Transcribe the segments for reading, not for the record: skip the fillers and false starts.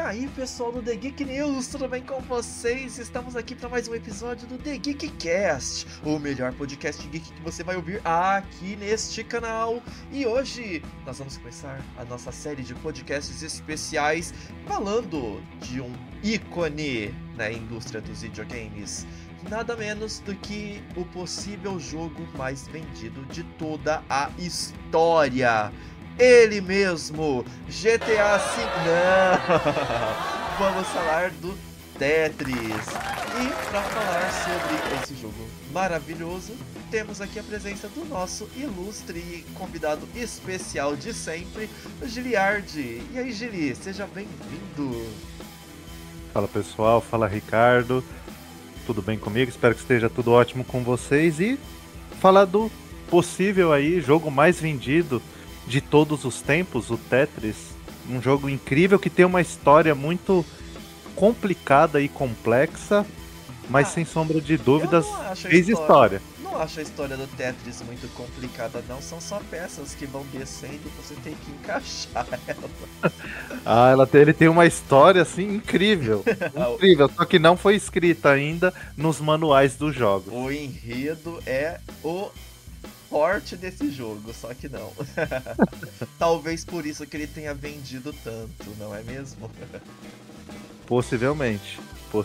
aí, pessoal do The Geek News, tudo bem com vocês? Estamos aqui para mais um episódio do The Geekcast, o melhor podcast geek que você vai ouvir aqui neste canal. E hoje nós vamos começar a nossa série de podcasts especiais falando de um ícone na indústria dos videogames. Nada menos do que o possível jogo mais vendido de toda a história. Ele mesmo, GTA V. Não! Vamos falar do Tetris. E para falar sobre esse jogo maravilhoso, temos aqui a presença do nosso ilustre e convidado especial de sempre, o Giliardi. E aí, Gili, seja bem-vindo. Fala pessoal, fala Ricardo. Tudo bem comigo? Espero que esteja tudo ótimo com vocês. E falar do possível aí jogo mais vendido de todos os tempos, o Tetris. Um jogo incrível que tem uma história muito complicada e complexa, mas sem sombra de dúvidas fez história. Não acho a história do Tetris muito complicada, não. São só peças que vão descendo e você tem que encaixar ela. Ele tem uma história assim incrível. Incrível, só que não foi escrita ainda nos manuais dos jogos. O enredo é o forte desse jogo, só que não. Talvez por isso que ele tenha vendido tanto, não é mesmo? Possivelmente.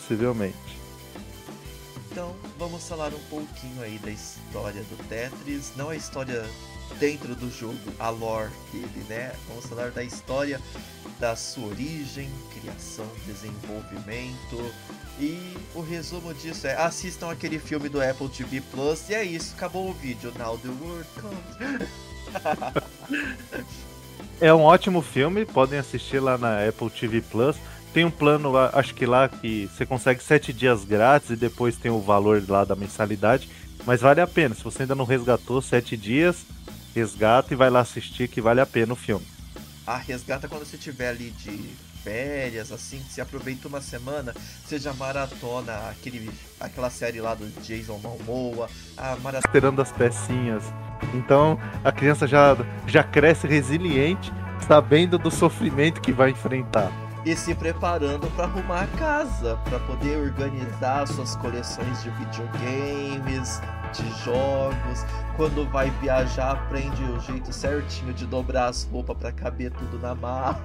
Então, vamos falar um pouquinho aí da história do Tetris, não a história dentro do jogo, a lore dele, né? Vamos falar da história da sua origem, criação, desenvolvimento. E o resumo disso é: assistam aquele filme do Apple TV Plus. E é isso, acabou o vídeo. Now the world comes. É um ótimo filme, podem assistir lá na Apple TV Plus. Tem um plano, acho que lá, que você consegue 7 dias grátis e depois tem o valor lá da mensalidade. Mas vale a pena, se você ainda não resgatou 7 dias, resgata e vai lá assistir, que vale a pena o filme. Resgata quando você estiver ali de férias, assim, se aproveita uma semana, seja maratona, aquela série lá do Jason Momoa, esperando as pecinhas. Então a criança já cresce resiliente, sabendo do sofrimento que vai enfrentar. E se preparando para arrumar a casa, para poder organizar suas coleções de videogames, de jogos. Quando vai viajar, aprende o jeito certinho de dobrar as roupas para caber tudo na mala.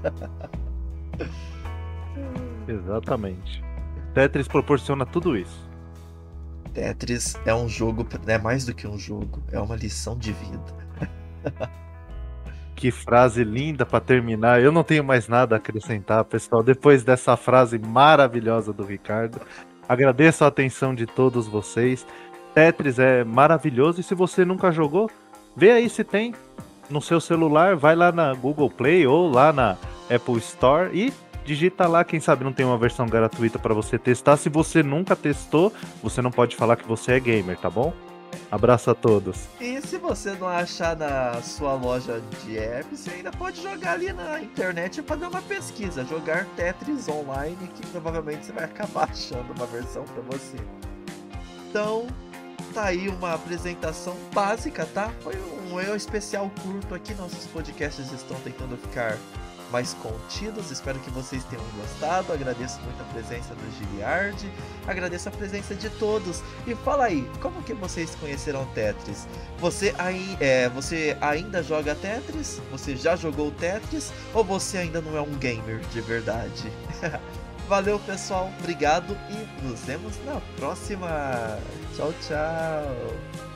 Exatamente. Tetris proporciona tudo isso. Tetris é um jogo, é mais do que um jogo, é uma lição de vida. Que frase linda para terminar. Eu não tenho mais nada a acrescentar, pessoal. Depois dessa frase maravilhosa do Ricardo, agradeço a atenção de todos vocês. Tetris é maravilhoso e se você nunca jogou, vê aí se tem no seu celular, vai lá na Google Play ou lá na Apple Store e digita lá, quem sabe não tem uma versão gratuita para você testar. Se você nunca testou, você não pode falar que você é gamer, tá bom? Abraço a todos. E se você não achar na sua loja de apps, você ainda pode jogar ali na internet e fazer uma pesquisa, jogar Tetris online, que provavelmente você vai acabar achando uma versão para você. Então, tá aí uma apresentação básica, tá? Foi um especial curto aqui, nossos podcasts estão tentando ficar mais contidos, espero que vocês tenham gostado. Agradeço muito a presença do Giliardi, agradeço a presença de todos. E fala aí, como que vocês conheceram Tetris? Você ainda joga Tetris? Você já jogou Tetris? Ou você ainda não é um gamer de verdade? Valeu, pessoal, obrigado e nos vemos na próxima. Tchau, tchau.